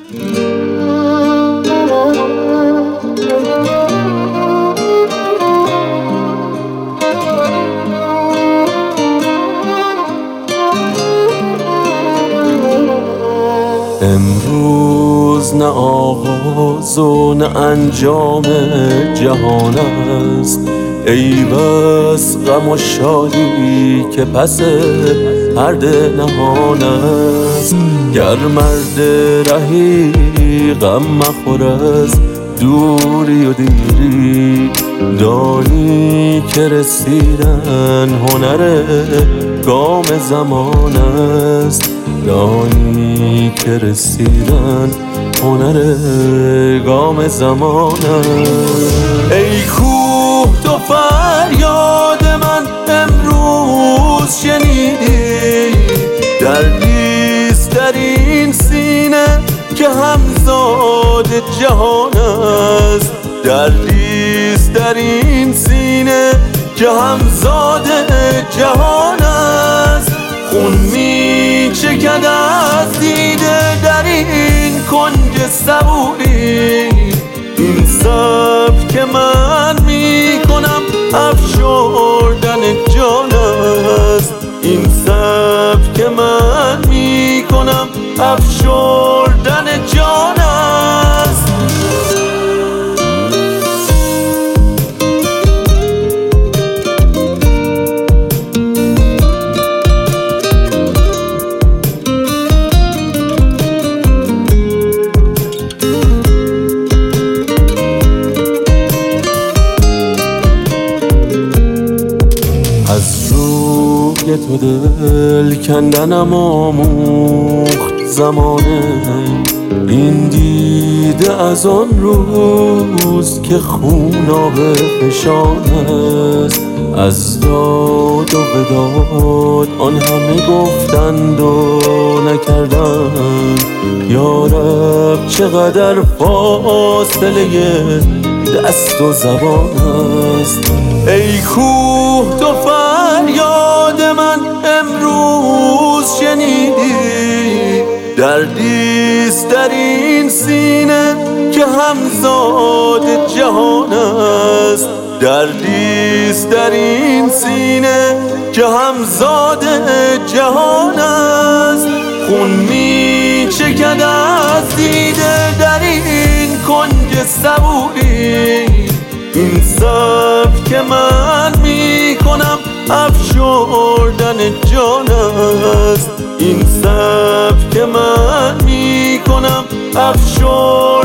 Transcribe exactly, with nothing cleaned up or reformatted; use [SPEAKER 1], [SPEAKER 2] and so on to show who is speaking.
[SPEAKER 1] امروز نه آغاز و نه انجام جهان است، ای بس غم و شادی که پس پرده نهان است. گر مرد رهی غم مخور از دوری و دیری، دانی که رسیدن هنر گام زمان است. دانی که رسیدن هنر گام زمان است. ای کوه تو فریاد من امروز شنیدی، دردیست در این سینه که همزاد جهان است. دردیست در این سینه که همزاد جهان است. خون می چکد از دیده در این کنج صبوری، این سبک که من می کنم افشردن جان است. این سبک که من می کنم افشردن جان است. از روی تو دل کندنم آموخت زمانه، این دیده از آن روز که خونابه فشان است. از داد و بداد آن همه گفتند و نکردند، یارب چقدر فاصله دست و زبان است. ای کوه تو فریاد من امروز شنیدی، دردیست در این سینه که همزاد جهان است. دردیست در این سینه که همزاد جهان است. خون می چکد از دیده در این کنج صبوری، این سبک که من می کنم افشردن جان است. این سبک که من می کنم افشردن